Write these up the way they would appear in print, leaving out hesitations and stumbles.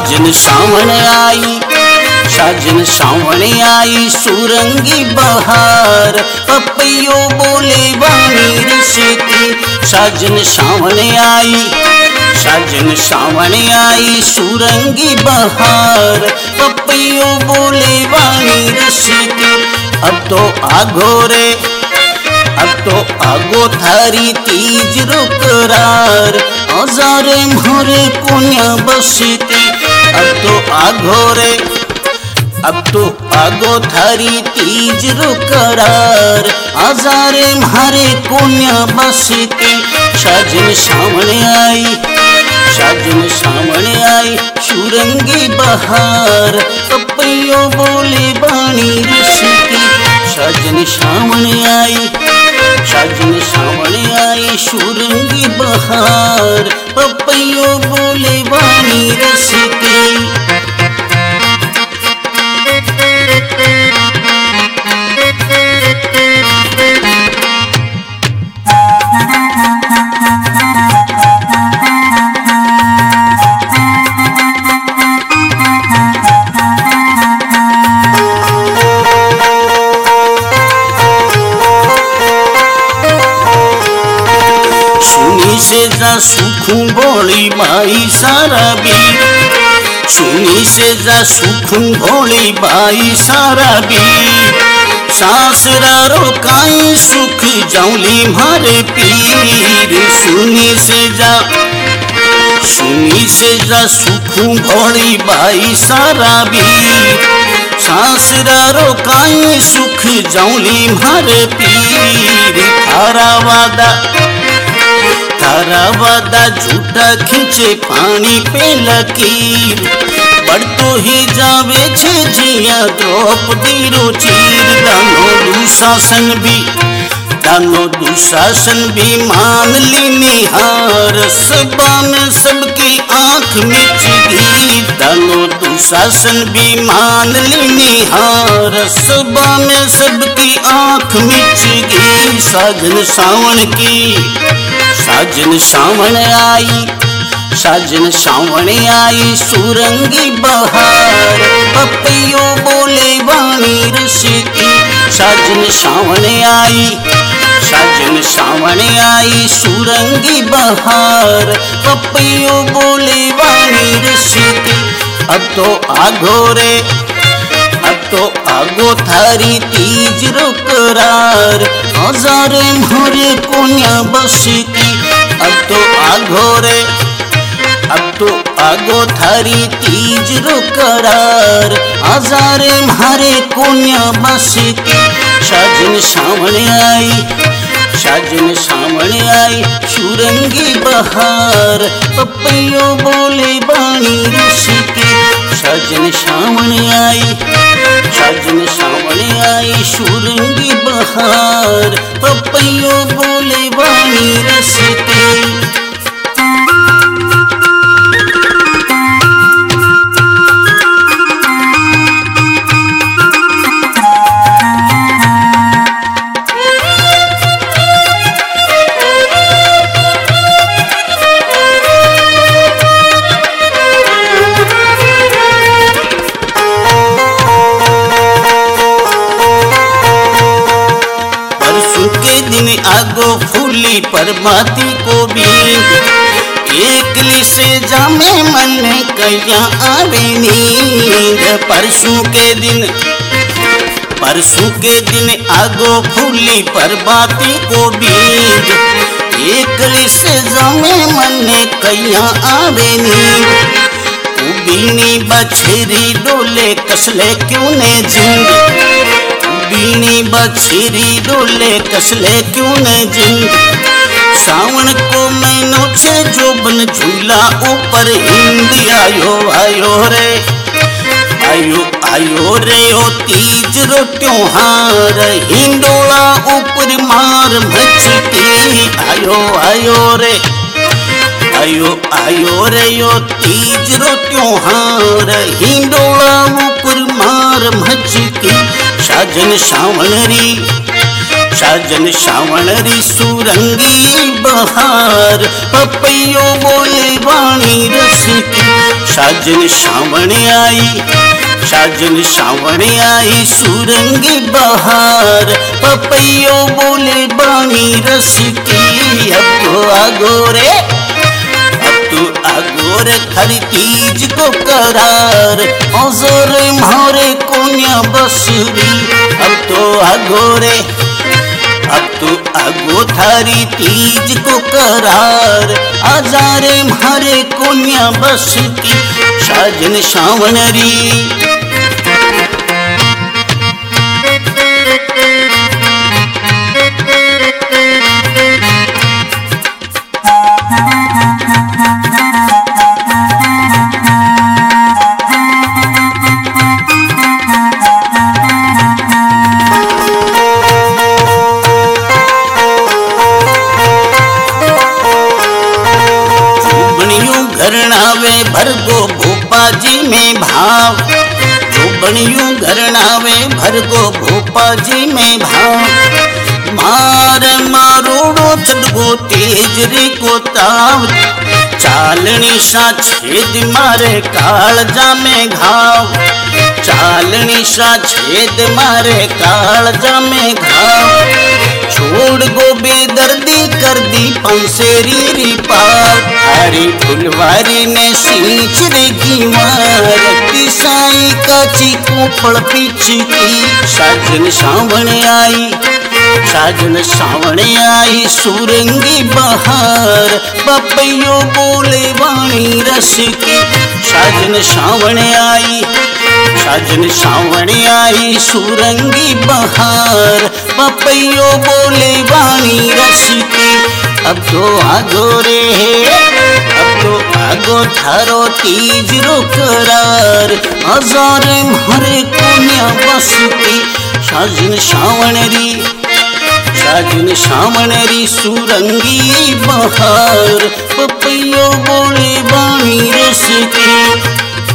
साजन सावण आई, साजन सावण आई सुरंगी बहार, पपैयो बोले वाणी रसती। साजन सावण आई, साजन सावण आई सुरंगी बहार, पपैयो बोले वाणी रसती। अब तो आगो रे, अब तो आगो थारी तीज रो करार, औजारे मोरे कोन्या बसती। अब तो आगो रे, अब तो आगो थारी तीज रो करार, औजारे मारे कोन्या बसती। साजन सावण आई, साजन सावण आई सुरंगी बहार, पपैयो बोले वाणी रसती। साजन सावण आई, साजन सावण आई सुरंगी बहार, पपैयो बोले वाणी रसती। सुनी से जा सुखू भोली बाई सारा बीर, सुनी से जा सुखू भोली बाई सारा बीर। सासरा रो काई सुख जाऊली मारे पीर, सुनी से जा, सुनी से जा सुखू भोली बाई सारा बीर। सासरा रो काई सुख जाऊली मारे पीर। थारा वादा, थारा वादा झूठा खींचे पानी पे लकीर, बढ़ तो ही जावे छे जिया द्रौपदी रो चीर। दानो दुशासन भी, दानो दुशासन भी मान ली निहार, सभा में सबकी आंख मिच गई। दानो दुशासन भी मान ली निहार, सभा में सबकी आंख मिच गई। साजन सावण की, साजन सावण आई, साजन सावण आई सुरंगी बहार, पपैयो बोले वाणी रसती। साजन सावण आई, साजन सावण आई सुरंगी बहार, पपैयो बोले वाणी रसती। अब तो आगो रे, अब तो आगो थारी तीज रो करार, औजारे मोरे कोन्या बसती। अब तो आगो रे, अब तो आगो थारी तीज रो करार, औजारे मारे कोन्या बसती। साजन सावण आई, साजन सावण आई सुरंगी बहार, पपैयो बोले वाणी रसती। साजन सावण आई, साजन सावण आई सुरंगी बहार, पपैयो बोले वाणी रसती। आगो फूली परमाती को बीज, एकली से जामे मन कया आवे नींद। परसों के दिन, परसों के दिन आगो फूली परमाती को बीज, एकली से जामे मन कया आवे नींद। बीनी बछरी डोले कसले क्यों ने जिंद, बीनी बछरी डोले कसले क्यों ने जिंद। सावन को महीनों छे जो बन झूला ऊपर हिंद। आयो आयो रे, आयो आयो रे ओ तीज रो त्योहार, हिंडोला ऊपर मार मचती। आयो आयो रे, आयो आयो रे ओ तीज रो त्योहार, हिंडोला ऊपर मार मचती। साजन सावण री, साजन सावण री सुरंगी बहार, पपैयो बोले वाणी रस की। साजन सावण आई, साजन सावण आई सुरंगी बहार, पपैयो बोले वाणी रस की। अब तो आगोरे, अब तो आगोरे हर तीज को करार, औजर मारे कोन्या बसरी। अब तो आगोरे, अब तो आगो थारी तीज को करार, आजारे मारे कोन्या बस की। साजन सावण री, घरनावे भरगो भोपा जी में भाव, जो बनियूं घरनावे भरगो भोपा जी में भाव। मार मारोड़ो चढ़गो तेज रे को ताव, चालनी सा छेद मारे कालजा में घाव। चालनी सा छेद मारे कालजा में घाव। छोड़ गो बेदर्दी कर दी पंसेरी री पार, हरी फुलवारी ने सींच रेगी मार। किसाई काची कोपड़ पीछ की। साजन सावण आई, साजन सावण आई सुरंगी बहार, पपैयो बोले वाणी रस की। साजन सावण आई, साजन सावण आई सुरंगी बहार, पपैयो बोले वाणी रस की। अब तो आगो रे, अब तो आगो थारो तीज रो करार, हजार मारे कोन्या बस की। साजन सावण री, साजन सावण री सुरंगी बहार, पपैयो बोले वाणी रस की।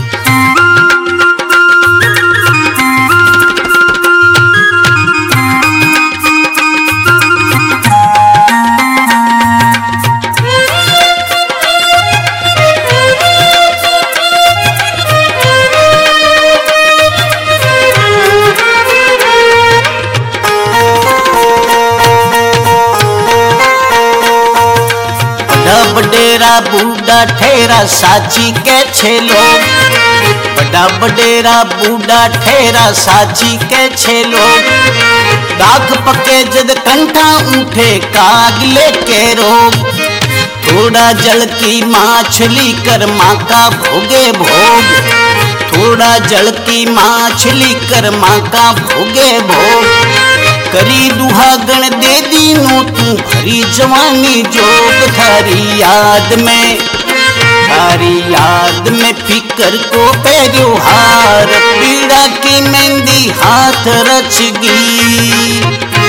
बडेरा बूढ़ा ठेरा साची के छे लोग, बड़ा बडेरा बूढ़ा ठेरा साची के छे लोग। दाग पके जद कंठा उठे कागले के रोग, थोड़ा जल की माछली कर माँ का भोगे भोग। थोड़ा जल की माछली कर माँ का भोगे भोग। करी दुहागण दे दीनो तू भरी जवानी जोग। थारी याद में, थारी याद में फिकर को पैरो हार, पीड़ा की मेहंदी हाथ रचगी।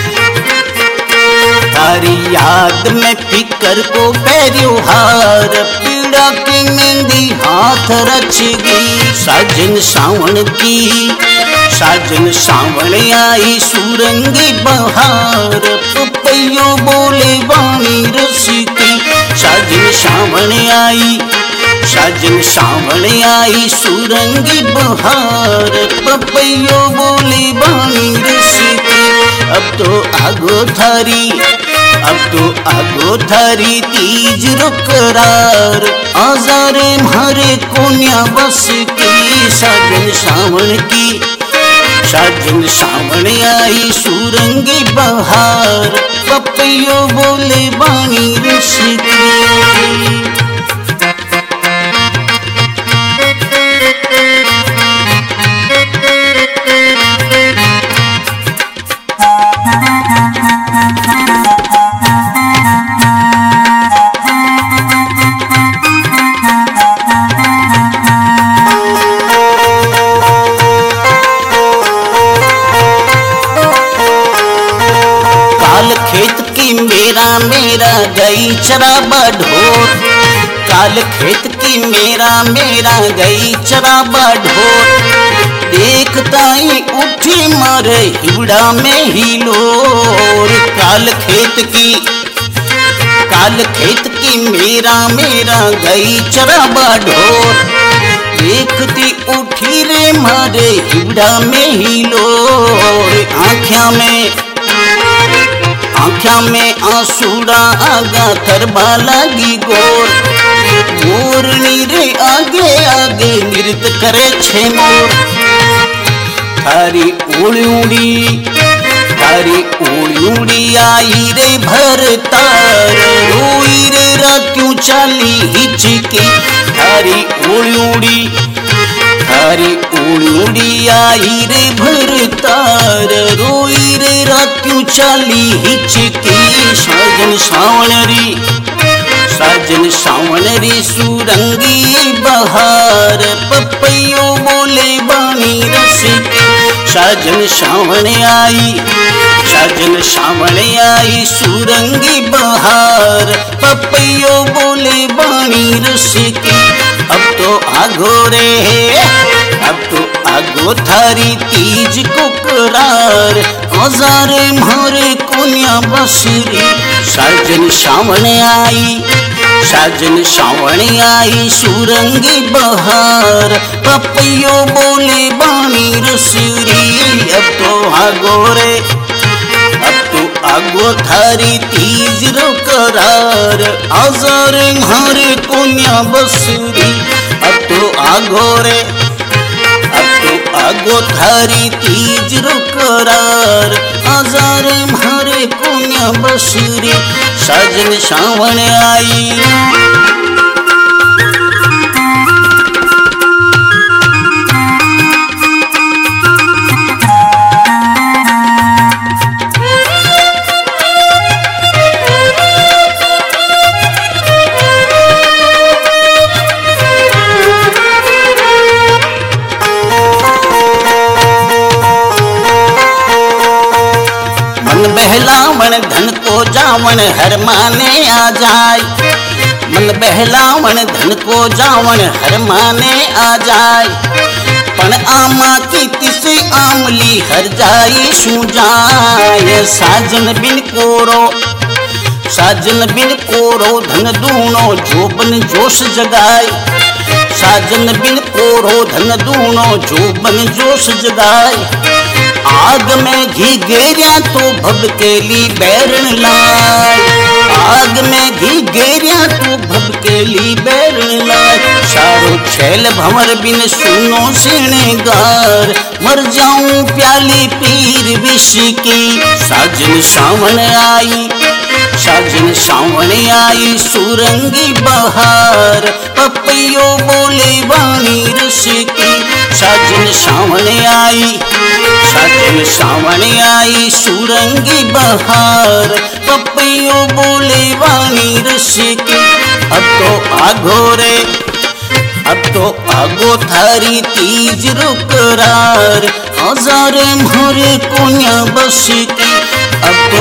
थारी याद में फिकर को पैरो हार, पीड़ा की मेहंदी हाथ रचगी। साजन सावण की, साजन सावण आई सुरंगी बहार, पपैयो बोले वाणी रस की। साजन सावण आई, साजन सावण आई सुरंगी बहार, पपैयो बोले वाणी रस की। अब तो आगो थारी, अब तो आगो थारी तीज रो करार, आजारे मारे कोन्या बस की। साजन सावण की, साजन सावण आई सुरंगी बहार, पपैयो बोले वाणी रस की। खेत की मेरा मेरा गई चराबा ढोर, काल खेत की मेरा मेरा गई चराबा ढोर। देखता ही उठी मारे हिवड़ा में ही लोर। काल खेत की मेरा मेरा गई चराबा ढोर। देखती उठी रे मारे हिवड़ा में ही लोर। आँख्या में आंसूड़ा आगा थरबा लगी गोर। मोरनी रे आगे आगे नृत्य करे छे मोर। थारी उड़ी आई रे भर तार। रोई रे रात्यूं चाली हिचकी। थारी उड़ी आई रे भर तार। रोई रे रात्यूं चाली हिचकी। साजन सावणरी सुरंगी बहार। पपैयो बोले बानी रस की। साजन सावण आई सुरंगी बहार। पपैयो बोले बानी रस की। अब तो आगो थारी तीज को करार। औजारे मारे कोन्या बसरी। साजन सावण आई सुरंगी बहार। पपैयो बोले बानी रसरी। अब तो आगो थारी तीज रो करार। औजारे मारे कोन्या बसरी। अब तो आगो थारी तीज रो करार। औजारे मारे कोन्या बसरी। साजन सावण आई। बहलावन धन को जावन हर माने आ जाए। मन बहलावन धन को जावन हर माने आ जाए। पण आमा की तिसे आमली हर जाई सु जाए। साजन बिन कोरो धन दूनो जोबन जोश जगाए। साजन बिन कोरो धन दूनो जोबन जोश जगाए। आग में घी गेरिया तो भबकेली बैरण लाय। आग में घी गेरिया तो भबकेली बैरण लाय। सारो छैल भंवर बिन सुनो सिणगार। मर जाऊं प्याली पीर विष की। साजन सावण आई सुरंगी बहार। पपैयो बोले बानी रस की। साजन सावण आई सुरंगी बहार। पपैयो बोले बानी रस की। अब तो आगो थारी तीज रो करार। औजारे मारे कोन्या बस की। अब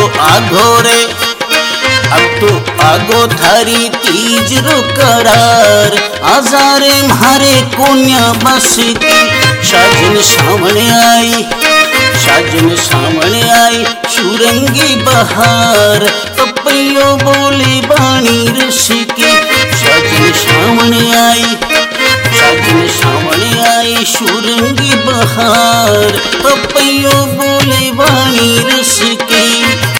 तो आगो थारी तीज रो करार। औजारे मारे कोन्या बस की। साजन सावण आई सुरंगी बहार। पपैयो बोले बानी रस की। साजन सावण आई सुरंगी बहार। पपैयो बोले बानी रस की।